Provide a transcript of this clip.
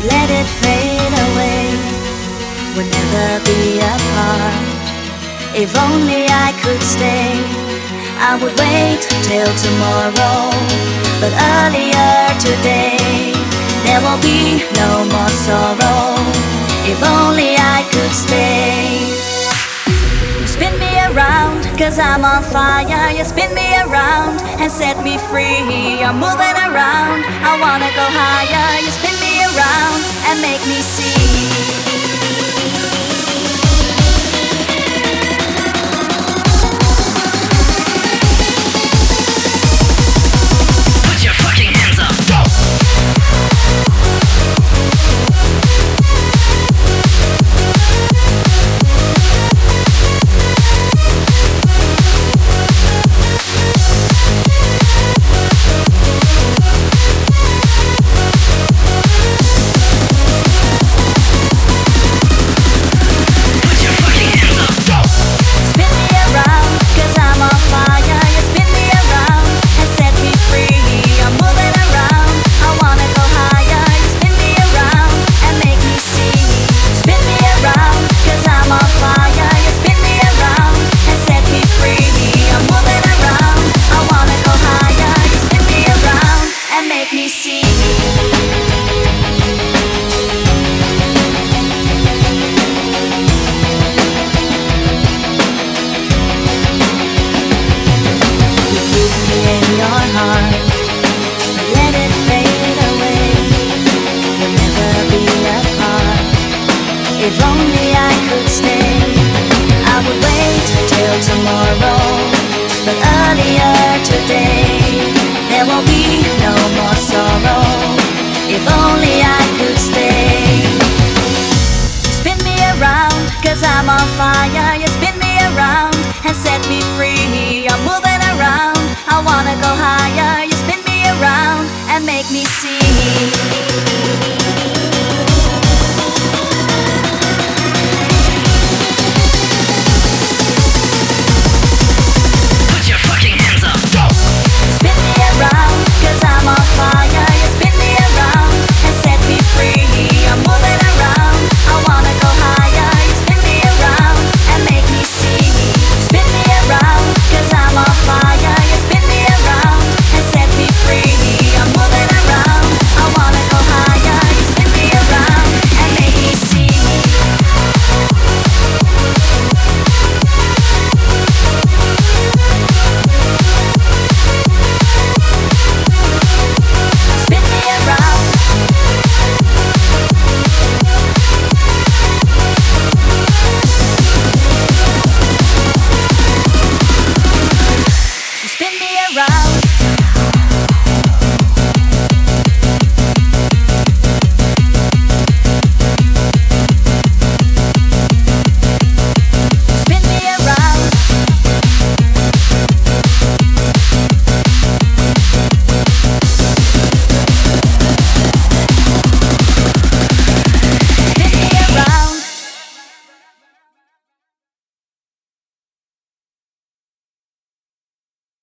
let it fade away. We'll never be apart. If only I could stay, I would wait till tomorrow. But earlier today, there will be no more sorrow. If only I could stay. You spin me around, cause I'm on fire. You spin me around and set me free. I'm moving around, I wanna go higher. You spin me around and make me see. Let it fade away. We'll never be apart. If only I could stay, I would wait till tomorrow. But earlier today, there will be no more sorrow. If only I could stay. Spin me around, cause I'm on fire. You spin me around and set me free. I'm moving around, I wanna go higher. You spin me around and make me see.